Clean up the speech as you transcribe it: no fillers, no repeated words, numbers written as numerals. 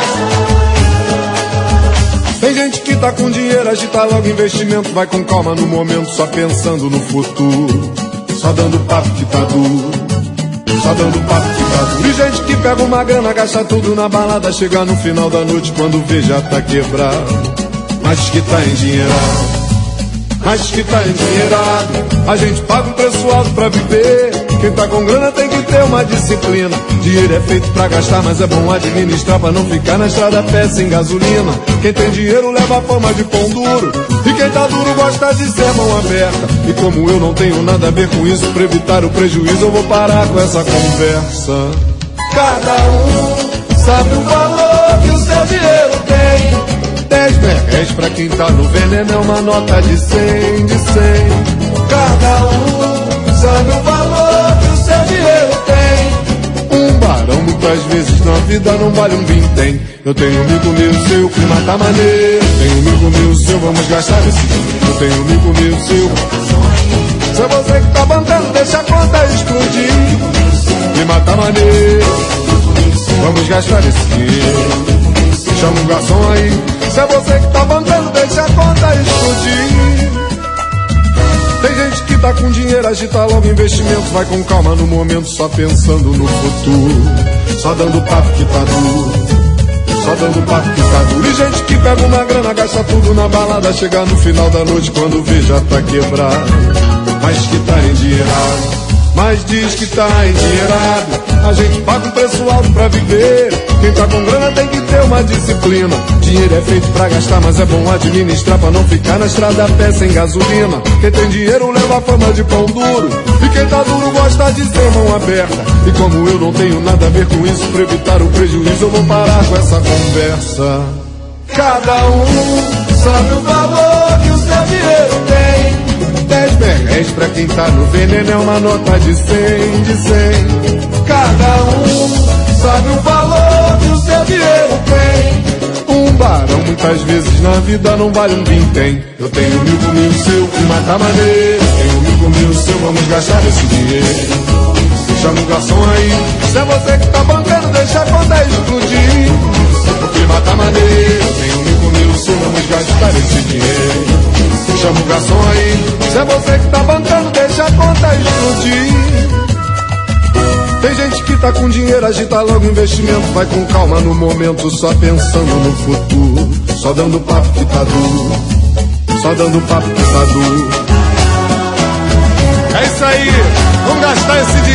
Tem gente que tá com dinheiro, agita logo investimento, vai com calma no momento, só pensando no futuro, só dando papo que tá duro, só dando papo que tá duro. E gente que pega uma grana, gasta tudo na balada, chega no final da noite, quando vê já tá quebrado, mas que tá endinheirado, mas que tá endinheirado. A gente paga um preço alto pra viver, quem tá com grana tem que ter uma disciplina. Dinheiro é feito pra gastar, mas é bom administrar, pra não ficar na estrada a pé sem gasolina. Quem tem dinheiro leva a fama de pão duro, e quem tá duro gosta de ser mão aberta. E como eu não tenho nada a ver com isso, pra evitar o prejuízo eu vou parar com essa conversa. Cada um sabe o valor que o seu dinheiro tem. 10 reais pra quem tá no veneno é uma nota de 100, de 100. Cada um sabe o valor que o seu dinheiro tem. Um barão muitas vezes na vida não vale um vintém. Eu tenho amigo meu, seu clima tá maneiro. Tenho amigo meu, seu, vamos gastar esse dinheiro. Eu tenho amigo meu, seu. Se é você que tá bancando, deixa a conta explodir. Clima tá maneiro, vamos gastar esse dinheiro. Chama um garçom aí. Se é você que tá bancando, deixa a conta explodir. Tem gente que tá com dinheiro, agita logo investimento, vai com calma no momento, só pensando no futuro, só dando papo que tá duro, só dando papo que tá duro. E gente que pega uma grana, gasta tudo na balada, chega no final da noite, quando vê já tá quebrado, mas que tá endinheirado, mas diz que tá endinheirado. A gente paga um preço alto pra viver, quem tá com grana tem que ter uma disciplina. Dinheiro é feito pra gastar, mas é bom administrar, pra não ficar na estrada a pé sem gasolina. Quem tem dinheiro leva a fama de pão duro, e quem tá duro gosta de ser mão aberta. E como eu não tenho nada a ver com isso, pra evitar o prejuízo eu vou parar com essa conversa. Cada um sabe o valor que o seu dinheiro tem. 10 reais pra quem tá no veneno é uma nota de 100, de 100. Cada um sabe o valor que o seu dinheiro tem. Um barão muitas vezes na vida não vale um vintém. Eu tenho amigo meu, seu, clima tá maneiro. Tenho amigo meu, seu, vamos gastar esse dinheiro. Chama um garçom aí. Se é você que tá bancando, deixa a conta explodir. O clima tá maneiro. Tenho amigo meu, seu, vamos gastar esse dinheiro. Chama um garçom aí. Se é você que tá bancando, deixa a conta explodir. Tem gente que tá com dinheiro, agita logo investimento, vai com calma no momento, só pensando no futuro, só dando papo que tá duro, só dando papo que tá duro. É isso aí, vamos gastar esse